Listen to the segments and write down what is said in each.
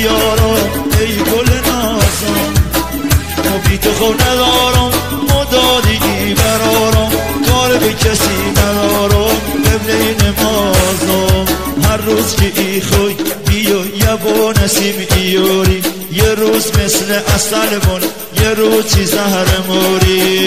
دیارم ای گل نازم ما بی تو خود ندارم مدادی برارم کار به کسی ندارم قبله نمازم هر روز که ای خوی بیا یه با نسیم ایاری یه روز مثل اصل بون یه روز چی زهر موری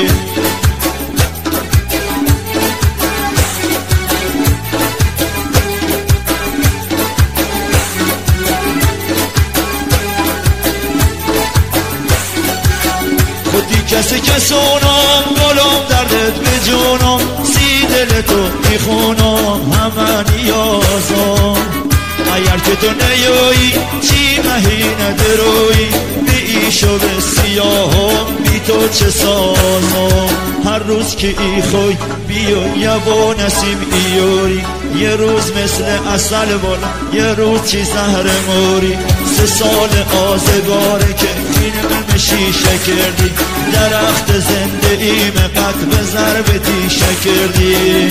خودی کسی کسونم گلم دردت به جونم سی دل تو میخونم همه نیازم اگر که تو نیایی چی مهی ندروی بی ایشو به سیاهم بی تو چه سازم هر روز که ای خوی بیا یه با نسیم ایاری یه روز مثل اصل بالا یه روز چی زهر موری 3 سال آزگاره که اینم شیشه کردی درخت زنده ایم قد به ضرب تیشه کردی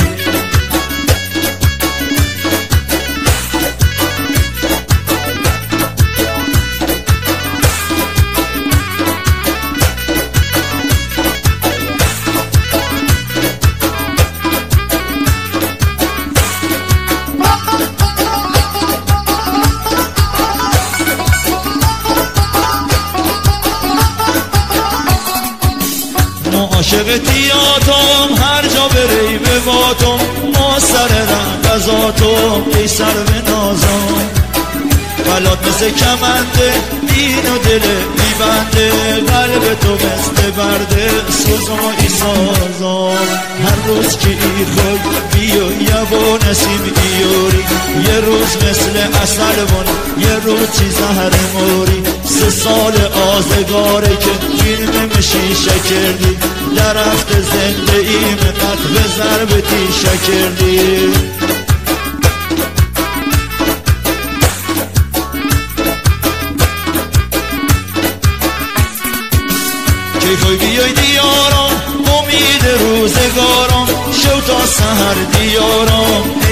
عاشق تیاتم هر جا بری به باتم ما سر رنگزاتم ای سر به نازم بلات مثل کمنده دین و دل میبنده قلب تو مثل برده سوزم و ای سازم هر روز که ای خود بیا یه با نسیم ایاری یه روز مثل اصل بون یه روز چی زهر موری 3 سال آزگاره که فیلم شیشه کردی درخت زنده ایم قد به ضرب تیشه کردی کی خوی بیای دیارم امید روزگارم شو تا سحر دیارم